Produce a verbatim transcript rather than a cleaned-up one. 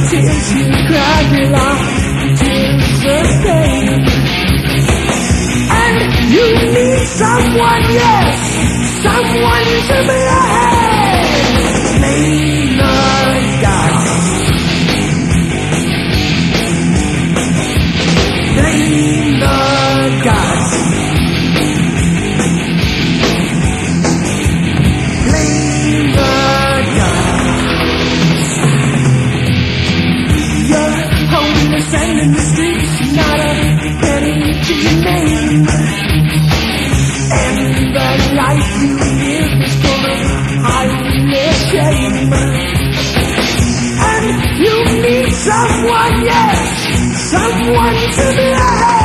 tears you cry belong to the pain. And you need someone, yes, someone to be ahead. Blame the gods. Blame the gods. Blame the gods. You're homeless and in the streets, not a penny to your name. And the life you live is full of heartless shame. And you need someone, yes, someone to be ahead.